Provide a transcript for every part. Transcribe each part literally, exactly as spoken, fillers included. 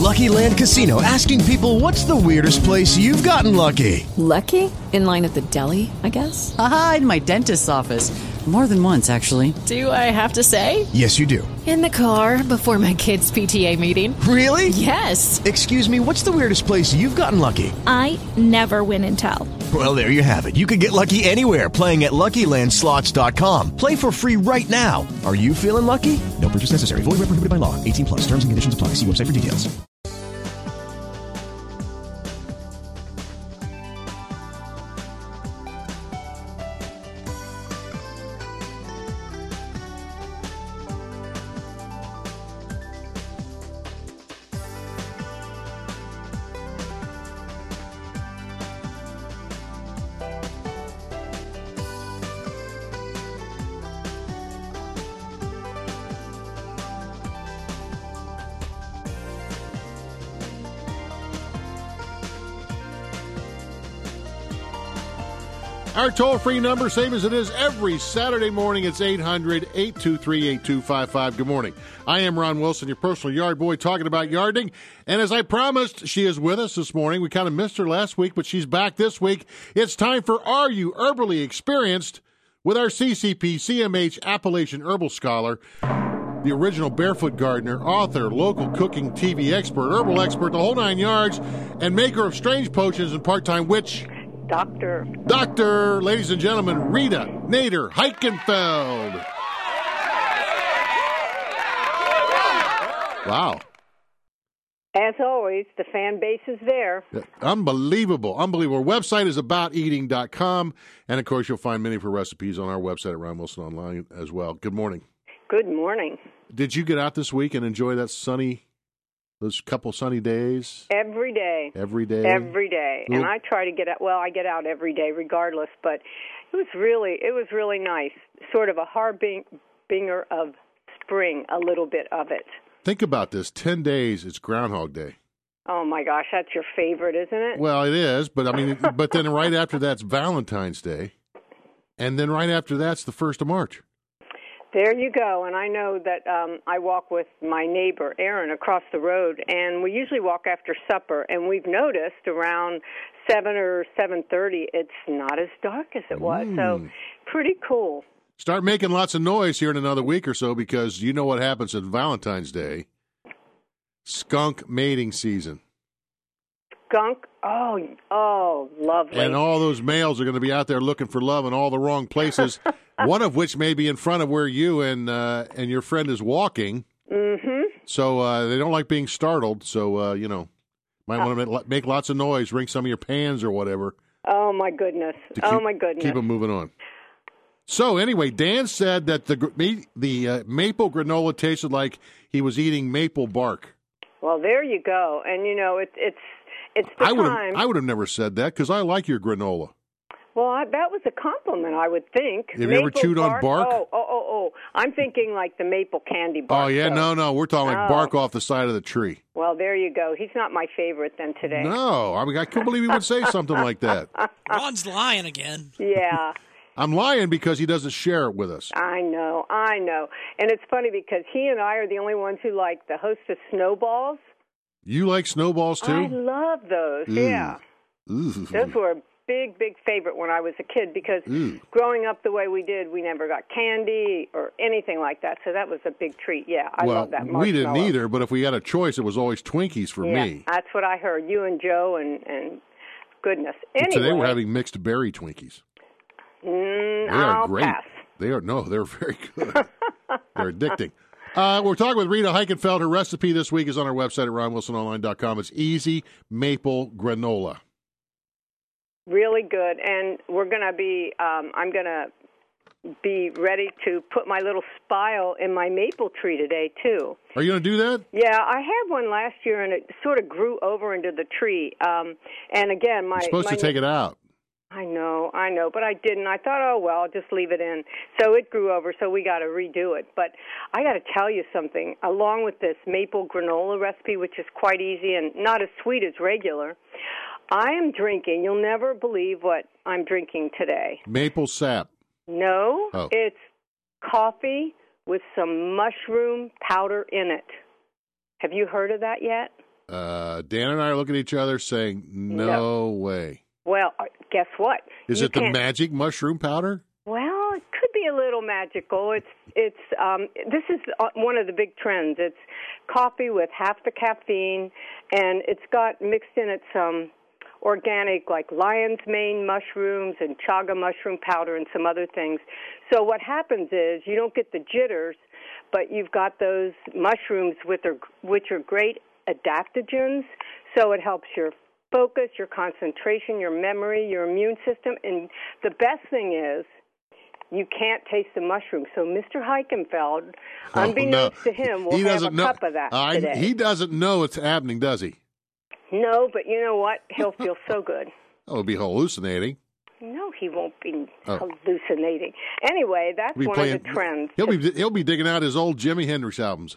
Lucky Land Casino, asking people, what's the weirdest place you've gotten lucky? Lucky? In line at the deli, I guess? Aha, in my dentist's office. More than once, actually. Do I have to say? Yes, you do. In the car before my kids' P T A meeting. Really? Yes. Excuse me, what's the weirdest place you've gotten lucky? I never win and tell. Well, there you have it. You can get lucky anywhere, playing at Lucky Land Slots dot com. Play for free right now. Are you feeling lucky? No purchase necessary. Void where prohibited by law. eighteen plus. Terms and conditions apply. See website for details. Our toll-free number, same as it is every Saturday morning, it's eight hundred, eight two three, eight two five five. Good morning. I am Ron Wilson, your personal yard boy, talking about yarding. And as I promised, she is with us this morning. We kind of missed her last week, but she's back this week. It's time for Are You Herbally Experienced? With our C C P, C M H Appalachian Herbal Scholar, the original barefoot gardener, author, local cooking T V expert, herbal expert, the whole nine yards, and maker of strange potions and part-time witch, Doctor. Doctor, ladies and gentlemen, Rita Nader Heichenfeld. Wow. As always, the fan base is there. Unbelievable. Unbelievable. Our website is about eating dot com. And, of course, you'll find many of her recipes on our website at Ron Wilson Online as well. Good morning. Good morning. Did you get out this week and enjoy that sunny, those couple sunny days? Every day. Every day? Every day. Well, and I try to get out, well, I get out every day regardless, but it was really, it was really nice. Sort of a harbinger of spring, a little bit of it. Think about this. Ten days, it's Groundhog Day. Oh, my gosh, that's your favorite, isn't it? Well, it is, but I mean, but then right after that's Valentine's Day, and then right after that's the first of March. There you go, and I know that um, I walk with my neighbor, Aaron, across the road, and we usually walk after supper, and we've noticed around seven or seven thirty, it's not as dark as it was, mm. so pretty cool. Start making lots of noise here in another week or so, because you know what happens at Valentine's Day. Skunk mating season. Skunk? Oh, oh, lovely. And all those males are going to be out there looking for love in all the wrong places, one of which may be in front of where you and uh, and your friend is walking. Mm-hmm. So uh, they don't like being startled, so, uh, you know, might want to make lots of noise, ring some of your pans or whatever. Oh, my goodness. Keep, oh, my goodness. Keep them moving on. So, anyway, Dan said that the the uh, maple granola tasted like he was eating maple bark. Well, there you go. And, you know, it, it's it's the I would time. I would have never said that because I like your granola. Well, I, that was a compliment, I would think. Have maple you ever chewed bark? on bark? Oh, oh, oh, oh. I'm thinking like the maple candy bark. Oh, yeah, though. no, no. We're talking like Oh. bark off the side of the tree. Well, there you go. He's not my favorite then today. No, I mean, I couldn't believe he would say something like that. Ron's lying again. Yeah. I'm lying because he doesn't share it with us. I know, I know. And it's funny because he and I are the only ones who like the Hostess snowballs. You like snowballs, too? I love those, Ooh. yeah. Ooh. Those were a big, big favorite when I was a kid because Ooh. growing up the way we did, we never got candy or anything like that. So that was a big treat. Yeah, I well, love that we didn't marshmallow. either, but if we had a choice, it was always Twinkies for yeah, me. That's what I heard. You and Joe and, and goodness. Anyway, Today we're having mixed berry Twinkies. Mm, They are I'll great. pass. They are no, they're very good. They're addicting. Uh, we're talking with Rita Heichenfeld. Her recipe this week is on our website at ron wilson online dot com. It's easy maple granola. Really good, and we're going to be. Um, I'm going to be ready to put my little spile in my maple tree today too. Are you going to do that? Yeah, I had one last year, and it sort of grew over into the tree. Um, and again, my You're supposed my, to take it out. I know, I know, but I didn't. I thought, oh, well, I'll just leave it in. So it grew over, so we got to redo it. But I got to tell you something. Along with this maple granola recipe, which is quite easy and not as sweet as regular, I am drinking, you'll never believe what I'm drinking today. Maple sap. No, Oh. It's coffee with some mushroom powder in it. Have you heard of that yet? Uh, Dan and I are looking at each other saying, no, No. way. Well, uh, guess what? Is You it the can't- magic mushroom powder? Well, it could be a little magical. It's it's um, this is uh, one of the big trends. It's coffee with half the caffeine, and it's got mixed in it some organic, like lion's mane mushrooms and chaga mushroom powder and some other things. So what happens is you don't get the jitters, but you've got those mushrooms with their, which are great adaptogens. So it helps your focus, your concentration, your memory, your immune system. And the best thing is you can't taste the mushroom. So Mister Heichenfeld, Oh, unbeknownst no. to him, will He have a doesn't know- cup of that I- today. He doesn't know it's happening, does he? No, but you know what? He'll feel so good. Oh, it'll be hallucinating. No, he won't be Oh. hallucinating. Anyway, that's He'll be one playing, of the trends. He'll be he'll be digging out his old Jimi Hendrix albums.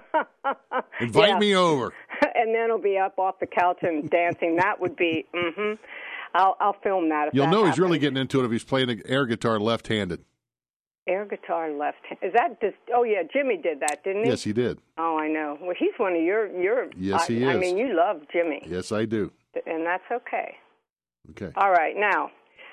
Invite Yeah. me over. And then he'll be up off the couch and dancing. That would be, mm-hmm. I'll, I'll film that if You'll that know he's happens. really getting into it if he's playing an air guitar left-handed. Air guitar left hand. Is that just, oh, yeah, Jimmy did that, didn't he? Yes, he did. Oh, I know. Well, he's one of your, your Yes, I, he I is. mean, you love Jimmy, Yes, I do. and that's okay. Okay. All right, now.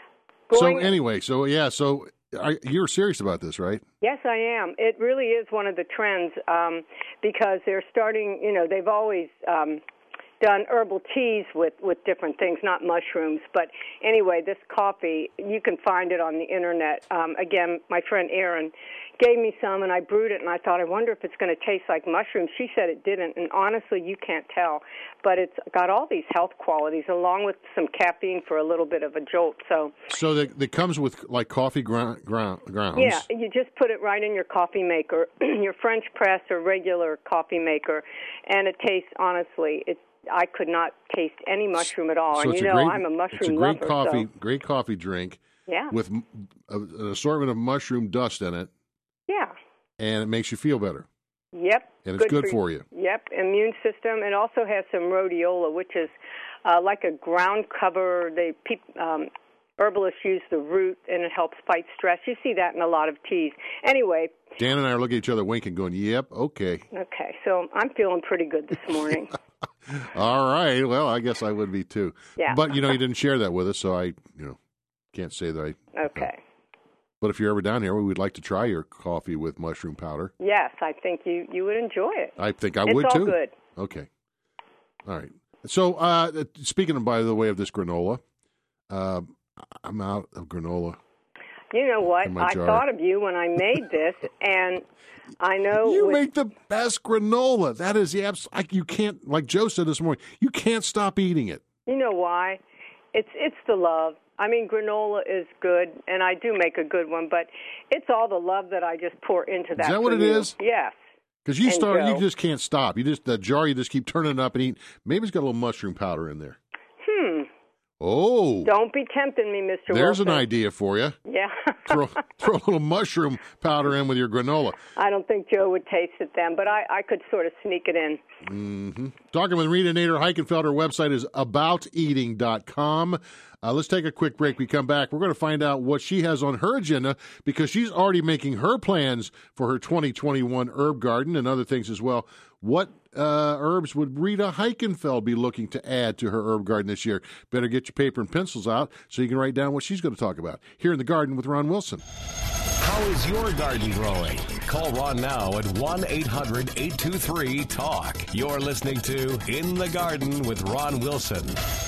So Going, anyway, so yeah, so are, you're serious about this, right? Yes, I am. It really is one of the trends um, because they're starting, you know, they've always um, done herbal teas with, with different things, not mushrooms. But anyway, this coffee, you can find it on the Internet. Um, again, my friend Erin gave me some, and I brewed it, and I thought, I wonder if it's going to taste like mushrooms. She said it didn't, and honestly, you can't tell. But it's got all these health qualities, along with some caffeine for a little bit of a jolt. So, So that that comes with like coffee ground, ground, grounds. yeah, you just put it right in your coffee maker, your French press or regular coffee maker, and it tastes, honestly, it. I could not taste any mushroom at all. So and it's you a know, great, I'm a mushroom It's a great lover. coffee, So, great coffee drink yeah, with m- a, an assortment of mushroom dust in it, yeah, and it makes you feel better. yep. And it's good for you. Yep, immune system. It also has some rhodiola, which is uh, like a ground cover. They peop- um, herbalists use the root, and it helps fight stress. You see that in a lot of teas. Anyway. Dan and I are looking at each other, winking, going, "Yep, okay." Okay, so I'm feeling pretty good this morning. All right. Well, I guess I would be too. Yeah. But you know, you didn't share that with us, so I, you know, can't say that I. Okay. But if you're ever down here, we would like to try your coffee with mushroom powder. Yes, I think you, you would enjoy it. I think I it's would all too. good. Okay. All right. So, uh, speaking of, by the way, of this granola, uh, I'm out of granola. You know what? In my I jar. thought of you when I made this, and I know You with, make the best granola. That is the abs- I, you can't, like Joe said this morning, you can't stop eating it. you know why? It's it's the love. I mean, granola is good, and I do make a good one, but it's all the love that I just pour into that. Is that for what it you. is? Yes. Because you And start, Joe. you just can't stop. You just that jar, you just keep turning it up and eat. Maybe it's got a little mushroom powder in there. Hmm. Oh, Don't be tempting me, Mister there's Wilson. an idea for you. Yeah. Throw, throw a little mushroom powder in with your granola. I don't think Joe would taste it then, but I, I could sort of sneak it in. Mm-hmm. Talking with Rita Nader Heichenfeld. Her website is about eating dot com. Uh, let's take a quick break. We come back. We're going to find out what she has on her agenda because she's already making her plans for her twenty twenty-one herb garden and other things as well. What uh, herbs would Rita Heichenfeld be looking to add to her herb garden this year? Better get your paper and pencils out so you can write down what she's going to talk about here in the garden with Ron Wilson. How is your garden growing? Call Ron now at one eight hundred eight two three talk. You're listening to In the Garden with Ron Wilson.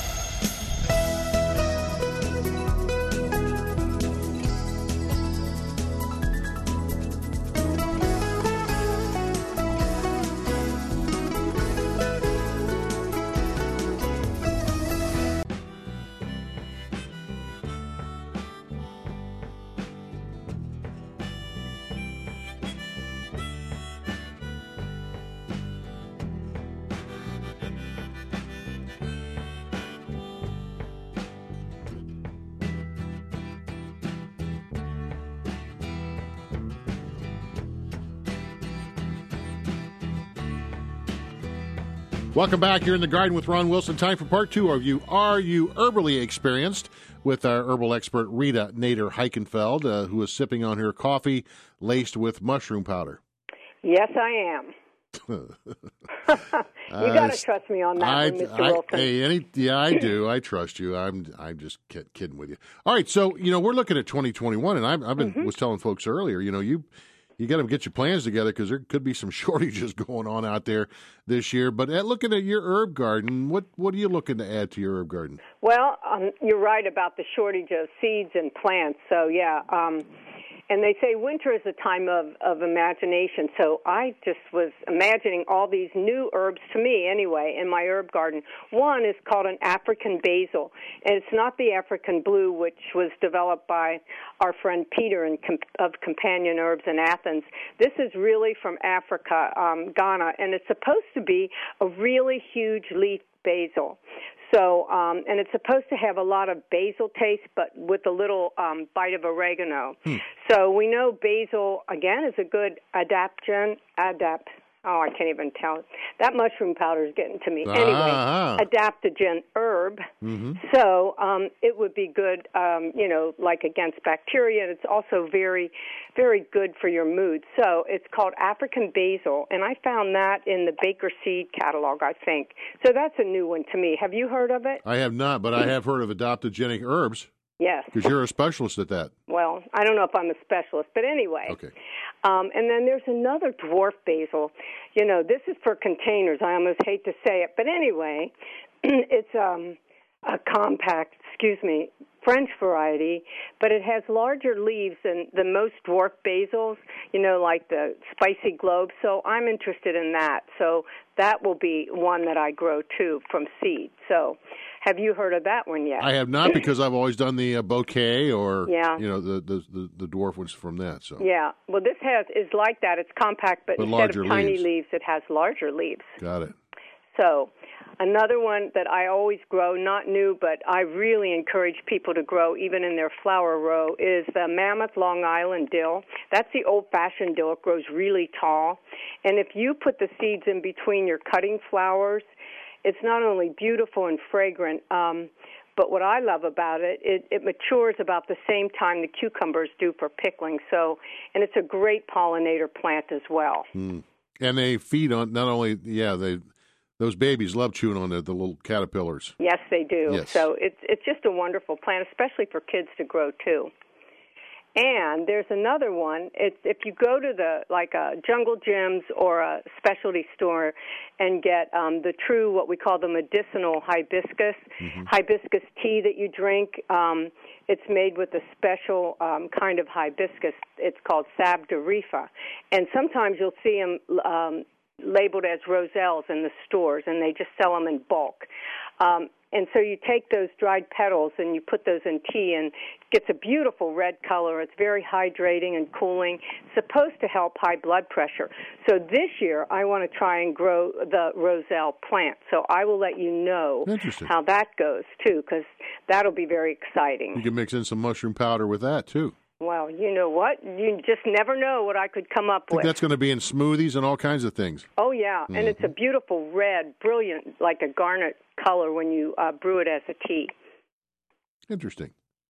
Welcome back here in the garden with Ron Wilson. Time for part two of you. Are you herbally experienced? With our herbal expert Rita Nader Heichenfeld, uh, who is sipping on her coffee laced with mushroom powder. Yes, I am. you got to trust me on that I, one, Mister I, Wilson. Hey, any, yeah, I do. I trust you. I'm I'm just kid, kidding with you. All right, so you know we're looking at twenty twenty-one, and I've, I've been Mm-hmm. was telling folks earlier. You know, you you got to get your plans together because there could be some shortages going on out there this year. But at looking at your herb garden, what what are you looking to add to your herb garden? Well, um, you're right about the shortage of seeds and plants. So, yeah, um, and they say winter is a time of, of imagination. So I just was imagining all these new herbs, to me anyway, in my herb garden. One is called an African basil, and it's not the African blue, which was developed by our friend Peter in, of Companion Herbs in Athens. This is really from Africa, um, Ghana, and it's supposed to be a really huge leaf basil. So, um, and it's supposed to have a lot of basil taste, but with a little um, bite of oregano. Hmm. So we know basil, again, is a good adaptogen, adapt. Oh, I can't even tell. That mushroom powder is getting to me. Anyway, Ah. adaptogen herb. Mm-hmm. So um, it would be good, um, you know, like against bacteria. And it's also very, very good for your mood. So it's called African basil, and I found that in the Baker Seed catalog, I think. So that's a new one to me. Have you heard of it? I have not, but I have heard of adaptogenic herbs. Yes. Because you're a specialist at that. Well, I don't know if I'm a specialist, but anyway. Okay. Um, and then there's another dwarf basil. You know, this is for containers. I almost hate to say it, but anyway, it's um, a compact, excuse me, French variety, but it has larger leaves than the most dwarf basils, you know, like the spicy globe. So I'm interested in that. So that will be one that I grow, too, from seed. So have you heard of that one yet? I have not, because I've always done the uh, bouquet or, yeah. you know, the, the, the, the dwarf ones from that. So yeah. Well, this has is like that. It's compact, but, but instead of tiny leaves. leaves, it has larger leaves. Got it. So another one that I always grow, not new, but I really encourage people to grow even in their flower row, is the Mammoth Long Island dill. That's the old-fashioned dill. It grows really tall. And if you put the seeds in between your cutting flowers, it's not only beautiful and fragrant, um, but what I love about it, it, it matures about the same time the cucumbers do for pickling. So, and it's a great pollinator plant as well. Mm. And they feed on, not only, yeah, they... Those babies love chewing on the, the little caterpillars. Yes, they do. Yes. So it's it's just a wonderful plant, especially for kids to grow too. And there's another one. It's if you go to the like a Jungle Gyms or a specialty store and get um, the true what we call the medicinal hibiscus mm-hmm. hibiscus tea that you drink. Um, it's made with a special um, kind of hibiscus. It's called Sabdarifa, and sometimes you'll see them. Um, labeled as roselles in the stores, and they just sell them in bulk. Um, and so you take those dried petals and you put those in tea, and it gets a beautiful red color. It's very hydrating and cooling. It's supposed to help high blood pressure. So this year I want to try and grow the roselle plant. So I will let you know how that goes, too, because that'll be very exciting. You can mix in some mushroom powder with that, too. Well, you know what? You just never know what I could come up I think with. that's going to be in smoothies and all kinds of things. Oh, yeah, Mm-hmm. and it's a beautiful red, brilliant, like a garnet color when you uh, brew it as a tea. Interesting.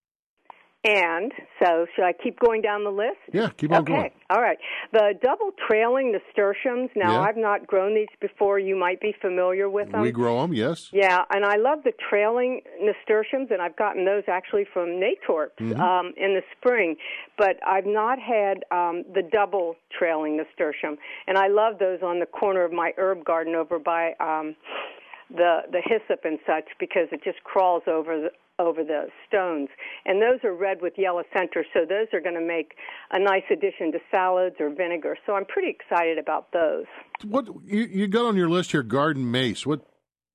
And so should I keep going down the list? Yeah, keep on okay. going. Okay, all right. The double trailing nasturtiums. Now, Yeah. I've not grown these before. You might be familiar with them. We grow them, yes. Yeah, and I love the trailing nasturtiums, and I've gotten those actually from Natorp Mhm. um, in the spring. But I've not had um, the double trailing nasturtium, and I love those on the corner of my herb garden over by um, the the hyssop and such, because it just crawls over the over the stones. And those are red with yellow center, so those are going to make a nice addition to salads or vinegar. So I'm pretty excited about those. What you, you got on your list here, garden mace. What?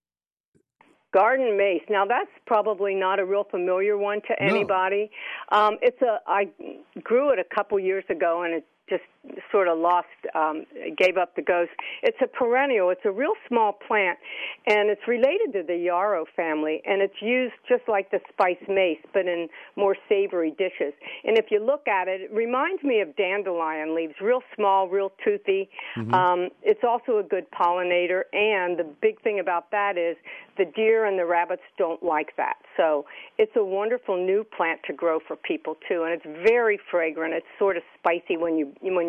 Garden mace. Now, that's probably not a real familiar one to anybody. No. Um, it's a. I grew it a couple years ago, and it just sort of lost, um, gave up the ghost. It's a perennial. It's a real small plant, and it's related to the yarrow family, and it's used just like the spice mace, but in more savory dishes. And if you look at it, it reminds me of dandelion leaves, real small, real toothy. Mm-hmm. Um, it's also a good pollinator, and the big thing about that is the deer and the rabbits don't like that. So it's a wonderful new plant to grow for people, too, and it's very fragrant. It's sort of spicy when you when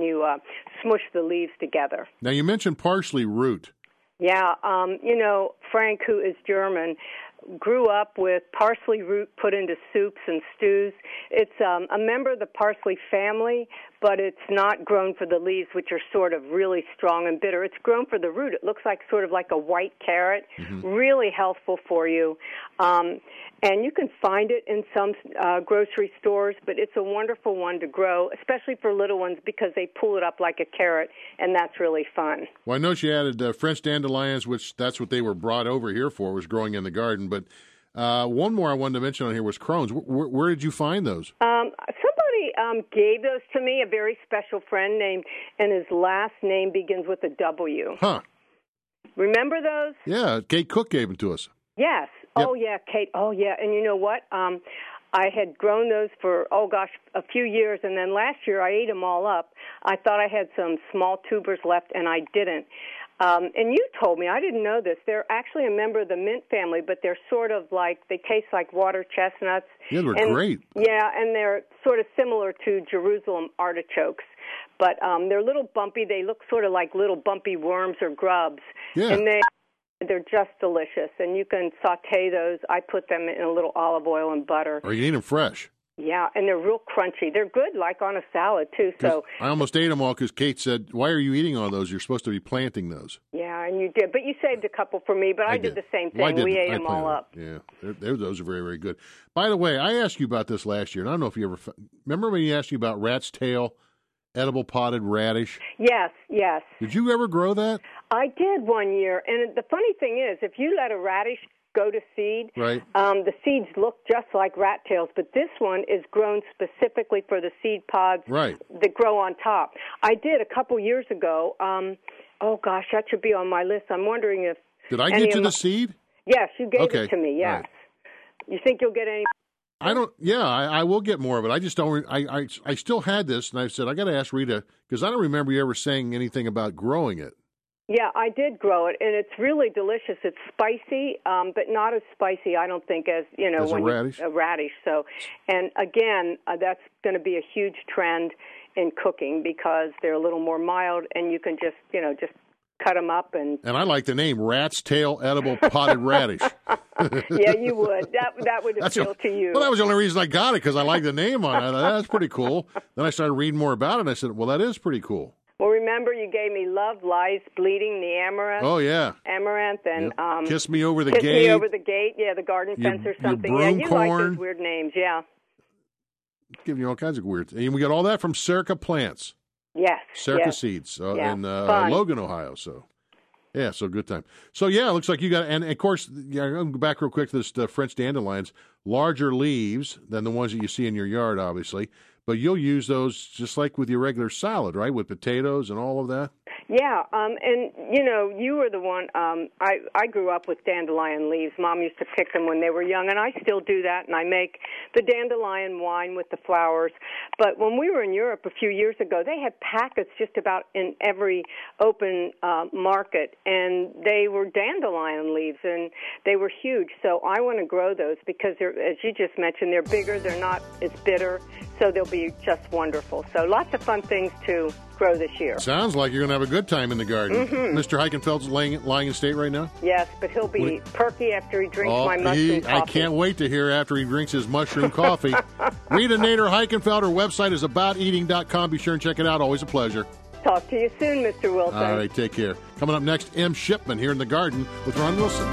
when you uh, smush the leaves together. Now, you mentioned parsley root. Yeah, um, you know, Frank, who is German, grew up with parsley root put into soups and stews. It's um, a member of the parsley family, but it's not grown for the leaves, which are sort of really strong and bitter. It's grown for the root. It looks like sort of like a white carrot, mm-hmm. really healthful for you. Um, and you can find it in some uh, grocery stores, but it's a wonderful one to grow, especially for little ones because they pull it up like a carrot, and that's really fun. Well, I know she added uh, French dandelions, which that's what they were brought over here for, was growing in the garden. But uh, one more I wanted to mention on here was Crohn's. Where, where did you find those? Um, somebody um, gave those to me, a very special friend named, and his last name begins with a W. Huh. Remember those? Yeah, Kate Cook gave them to us. Yes. Yep. Oh, yeah, Kate. Oh, yeah. And you know what? Um, I had grown those for, oh, gosh, a few years, and then last year I ate them all up. I thought I had some small tubers left, and I didn't. Um, and you told me, I didn't know this, they're actually a member of the mint family, but they're sort of like, they taste like water chestnuts. Yeah, they're and, great. Yeah, and they're sort of similar to Jerusalem artichokes. But um, they're a little bumpy. They look sort of like little bumpy worms or grubs. Yeah. And they... They're just delicious, and you can saute those. I put them in a little olive oil and butter. Or you eat them fresh. Yeah, and they're real crunchy. They're good, like on a salad, too. So I almost ate them all because Kate said, why are you eating all those? You're supposed to be planting those. Yeah, and you did. But you saved a couple for me, but I, I did. did the same thing. Well, we ate I them all up. Yeah, they're, they're, those are very, very good. By the way, I asked you about this last year, and I don't know if you ever – remember when you asked you about rat's tail, edible potted radish? Yes, yes. Did you ever grow that? I did one year, and the funny thing is, if you let a radish go to seed, right. um, the seeds look just like rat tails, but this one is grown specifically for the seed pods right. that grow on top. I did a couple years ago. Um, oh, gosh, that should be on my list. I'm wondering if... Did I get you the my... seed? Yes, you gave okay. it to me, yes. Right. You think you'll get any... I don't. Yeah, I, I will get more of it. I just don't. I, I, I still had this, and I said I got to ask Rita because I don't remember you ever saying anything about growing it. Yeah, I did grow it, and it's really delicious. It's spicy, um, but not as spicy, I don't think, as you know, as when a radish. You, a radish. So, and again, uh, that's going to be a huge trend in cooking because they're a little more mild, and you can just, you know, just cut them up and. And I like the name Rat's Tail Edible Potted Radish. Yeah, you would. That that would That's appeal the, to you. Well, that was the only reason I got it because I like the name on it. That's pretty cool. Then I started reading more about it, and I said, "Well, that is pretty cool." Well, remember you gave me Love Lies Bleeding, the amaranth. Oh yeah, amaranth and yep. um, Kiss Me Over the Kiss Gate. Me Over the Gate. Yeah, the garden your, fence or something. Your broom yeah, you corn. like those weird names. Yeah. Giving you all kinds of weird. And we got all that from Serica Plants. Yes. Serica yes. Seeds uh, yeah. in uh, Logan, Ohio. So. Yeah, so good time. So, yeah, it looks like you got, and of course, yeah, I'm going to go back real quick to this uh, French dandelions, larger leaves than the ones that you see in your yard, obviously, but you'll use those just like with your regular salad, right, with potatoes and all of that? Yeah, um, and, you know, you were the one, um, I, I grew up with dandelion leaves. Mom used to pick them when they were young, and I still do that, and I make the dandelion wine with the flowers. But when we were in Europe a few years ago, they had packets just about in every open uh, market, and they were dandelion leaves, and they were huge. So I want to grow those because, they're, as you just mentioned, they're bigger, they're not as bitter, so they'll be just wonderful. So lots of fun things to grow this year. Sounds like you're going to have a good time in the garden. Mm-hmm. Mister Heichenfeld's lying, lying in state right now? Yes, but he'll be he, perky after he drinks oh, my mushroom he, coffee. I can't wait to hear after he drinks his mushroom coffee. Rita Nader Heichenfeld, her website is about eating dot com. Be sure and check it out. Always a pleasure. Talk to you soon, Mister Wilson. All right, take care. Coming up next, M. Shipman here in the garden with Ron Wilson.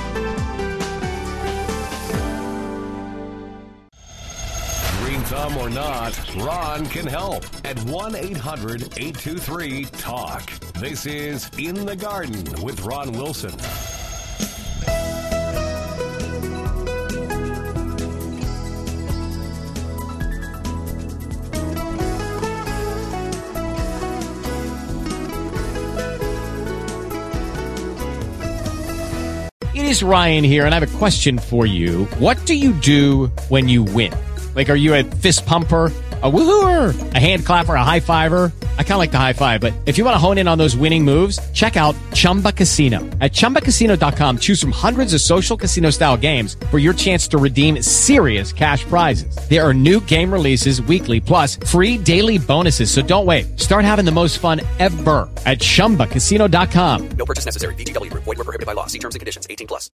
Thumb or not, Ron can help at one eight hundred eight two three talk. This is In the Garden with Ron Wilson. It is Ryan here, and I have a question for you. What do you do when you win? Like, are you a fist pumper? A woohooer, a hand clapper, a high fiver. I kind of like the high five, but if you want to hone in on those winning moves, check out Chumba Casino. At chumba casino dot com, choose from hundreds of social casino style games for your chance to redeem serious cash prizes. There are new game releases weekly, plus free daily bonuses. So don't wait. Start having the most fun ever at chumba casino dot com. No purchase necessary. V G W Group. Void where prohibited by law. See terms and conditions. eighteen plus.